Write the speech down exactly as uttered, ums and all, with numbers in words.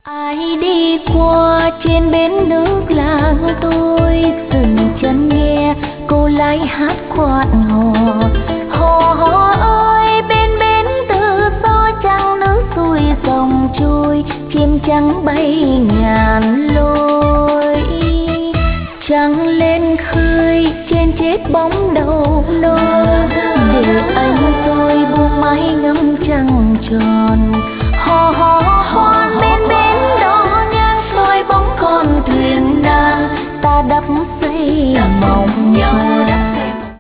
Ai đi qua trên bến nước làng tôi dừng chân nghe cô lái hát quạt hò. Hò hò ơi bên bến từ gió trăng nước xuôi dòng trôi, chim trắng bay ngàn lối. Trăng lên khơi trên chết bóng đầu nôi, để anh tôi buông mái ngắm trăng tròn.